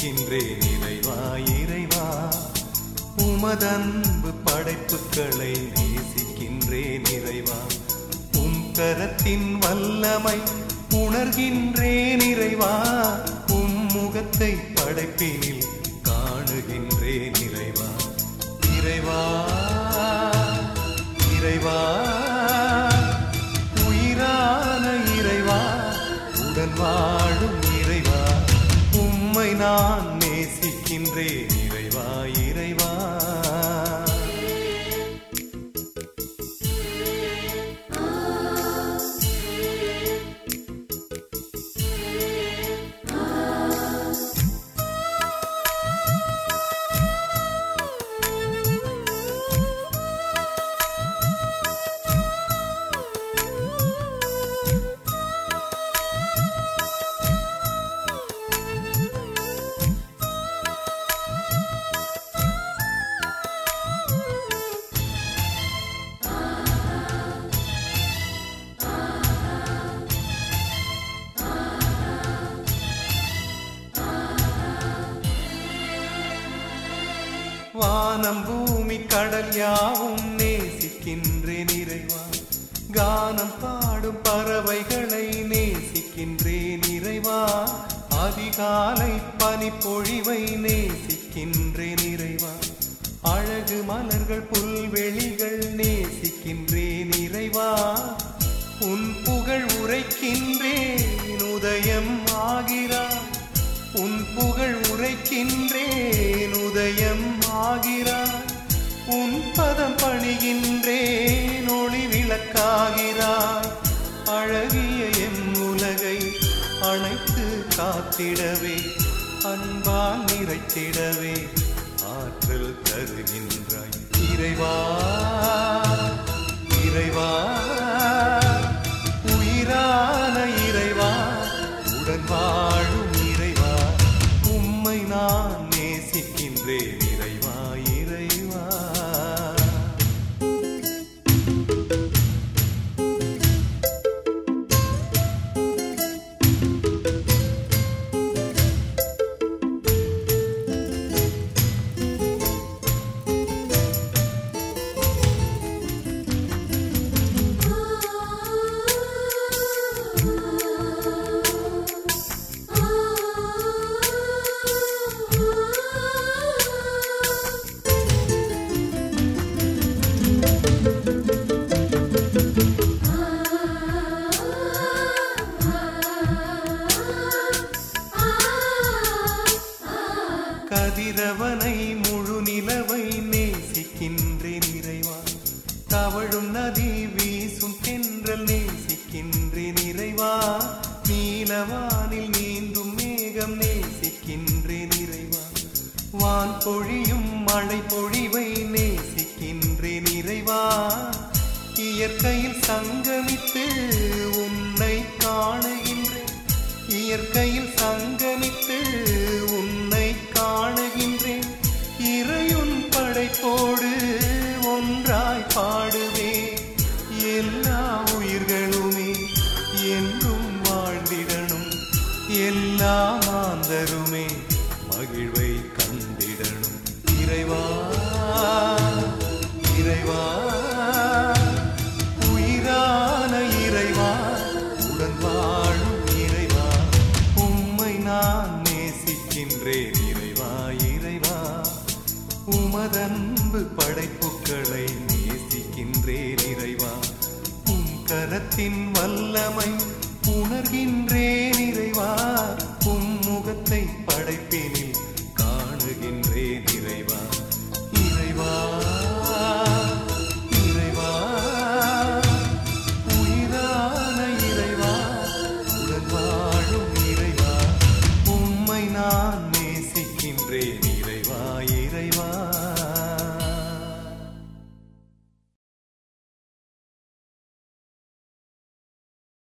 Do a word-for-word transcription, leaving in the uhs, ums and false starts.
நேசிக்கின்றேன் இறைவா இறைவா. உமதன்பு படைப்புகளை நேசிக்கின்றேன் இறைவா. உம் கரத்தின் வல்லமை உணர்கின்றேன் இறைவா. உம் முகத்தை படைப்பினில் காணுகின்றேன் இறைவா இறைவா இறைவா. உயிரான இறைவா, உடன் வாழும் இறைவா, உம்மை நான் நேசிக்கின்றேன் இறைவா இறைவா. வானம் பூமி கடல் யாவும் நேசிக்கின்றேன் இறைவா. கானம் பாடும் பறவைகளை நேசிக்கின்றேன் இறைவா. அதிகாலை பனிப்பொழிவை நேசிக்கின்றேன் இறைவா. அழகு மலர்கள் புல்வெளிகள் நேசிக்கின்றேன் இறைவா. உன் புகழ் உரைக்கின்றேன் உதயம் ஆகிறாய். உன் புகழ் உரைக்கின்றேன் உதயம் ஆகிறாய். உன் பதம் பணிகின்றேன் ஒளி விளக்காகிறாய். அழகிய என் உலகை அணைத்து காத்திடவே, அன்பால் நிறைத்திடவே ஆற்றல் தருகின்றாய் இறைவா இறைவா. உயிரான இறைவா, உடன் வாழும் இறைவா, உம்மை நான் நேசிக்கின்றேன் இறைவா இறைவா. கதிரவனை முழு நிலவை நேசிக்கின்றேன் இறைவா. தவழும் நதி வீசும் தென்றல் நேசிக்கின்றேன் இறைவா. நீலவானில் நீந்தும் மேகம் நேசிக்கின்றேன் இறைவா. வான் பொழியும் மழை பொழிவை நேசிக்கின்றேன் இறைவா. இயற்கையில் சங்கமித்து உன்னை காணுகின்றேன். இயற்கையில் சங்கமித்து உன்னை காணுகின்றேன். இறையுன் படைப்போடு ஒன்றாய் பாடுவே. எல்லா உயிர்களுமே என்றும் வாழ்ந்திடணும். எல்லா மாந்தருமே மகிழ்வை கண்டிடணும் இறைவா இறைவா. உயிரான இறைவா, உடன் வாழும் இறைவா, உம்மை நான் நேசிக்கின்றேன் இறைவா இறைவா. உமதன்பு படைப்புகளை நேசிக்கின்றேன் இறைவா. உம் கரத்தின் வல்லமை உணர்கின்றேன்